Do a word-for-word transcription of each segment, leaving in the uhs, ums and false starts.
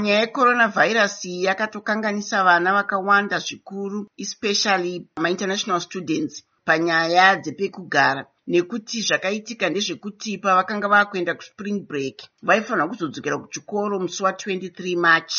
Nyaya yeCoronavirus yakatokanganisa vana vakawanda zvikuru, especially ma-international students panyaya dzepekugara, nekuti zvakaitika ndezvekuti pavakanga vakuenda kuspring break vaifanira kuzodzokera kuchikoro musi wa23 March.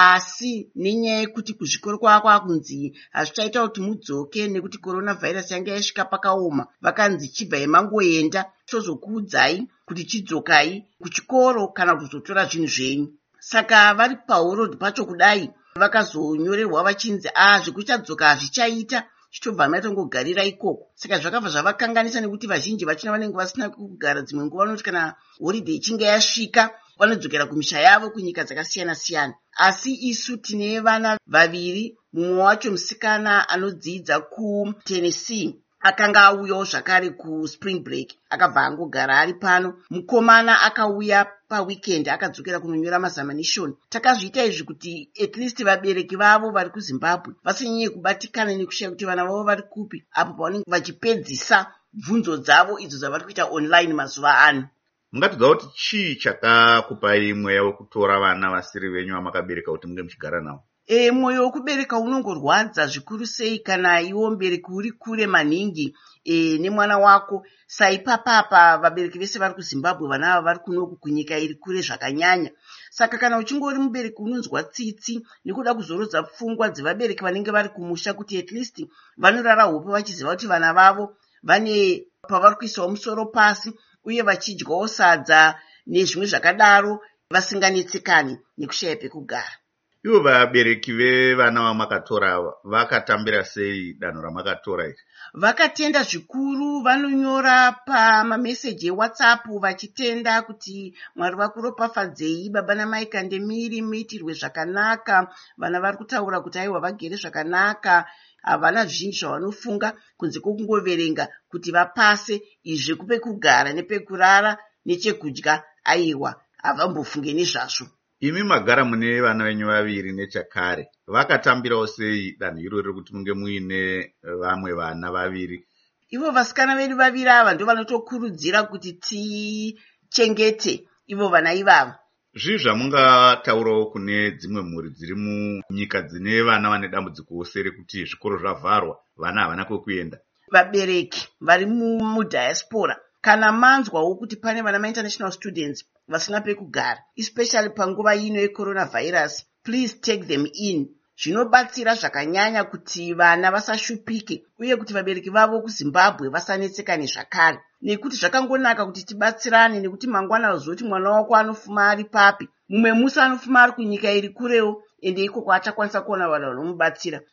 Asi nenyaya yekuti kuzvikoro kwakwa kunzi hazvichaita kuti mudzoke nekuti coronavirus yanga yasvika pakaoma, vakanzi chibvai mangoenda tozokuudzai kuti chidzokai kuchikoro kana kuzotora zvinhu zvenyu. Saka vari paholod pacho kudai vakazonyorerwa vachinzi ah zvekuchadzoka hazvichaita, chitobva matongogarira ikoko. Saka zvakabva zvavakanganisa nekuti vazhinji vachina vanenge vasina kugara, dzimwe nguva vanoti kana holiday ichinge yasvika vanodzokera kumisha yavo kunyika dzakasiyana siyana. Asi isu tine vana vaviri, mumwe wacho musikana anodzidza kuTennessee akanga auyawo zvakare kuspring break akabva angogara ari pano. Mukomana akauya paweekend akadzokera kunonyora mazamanishoni. Takazviita izvi kuti at least vabereki vavo vari kuZimbabwe vasinyanye kubatikana nekushaya kuti vana vavo vari kupi apo pavanenge vachipedzisa bvunzo dzavo idzo dzavari kuita online mazuva ano. Mungatidza kuti chii chakakupai mweya wekutora vana vasiri venyu vamakabereka kuti munge muchigara navo? E, mwoyo wekubereka unongorwadza zvikuru sei kana iwo mubereki uri kure maningi e, nemwana wako. Saipapapa vabereki vese vari kuZimbabwe, vana ava vari kunoku kunyika iri kure zvakanyanya. Saka kana uchingori mubereki unonzwa tsitsi nekuda kuzorodza pfungwa dzevabereki vanenge vari kumusha kuti at least vanorara hope vachiziva kuti vana vavo vane pavari kuisawo musoro pasi uye vachidyawo sadza nezvimwe zvakadaro vasinganetsekani nekushaya pekugara. Ivo vabereki vevana vamakatora vakatambira sei danho ramakatora iri? Vakatenda zvikuru, vanonyora pamameseji eWhatsApp vachitenda kuti Mwari vakuropafadzei, baba namai kandemiri muitirwe zvakanaka, vana vari kutaura kuti aiwa vagere zvakanaka, havana zvizhinji zvavanofunga kunze kwokungoverenga kuti vapase izvi kupekugara nepekurara nechekudya, aiwa havambofunge nezvazvo. Imi magara mune vana venyu vaviri nechakare, vakatambirawo sei danho irori kuti munge muine vamwe vana vaviri? Ivo vasikana vedu vaviri ava ndo vanotokurudzira kuti tichengete ivo vana ivava. Zvii zvamungataurawo kune dzimwe mhuri dziri munyika dzine vana vane dambudziko usere kuti zvikoro zvavharwa, vana havana kwekuenda? Vabereki vari mudiaspora kana manzwawo kuti pane vana ma-international students vasina pekugara, especially panguva ino yeCoronavirus, please take them in. Zvinobatsira zvakanyanya kuti vana vasashupike uye kuti vabereki vavo kuZimbabwe vasanetsekane zvakare, nekuti zvakangonaka kuti tibatsirane, nekuti mangwana uzoti mwana wako anofuma ari papi, mumwe musi anofuma ari kunyika iri kurewo, ende ikoko achakwanisa kuona vanhu vanomubatsira.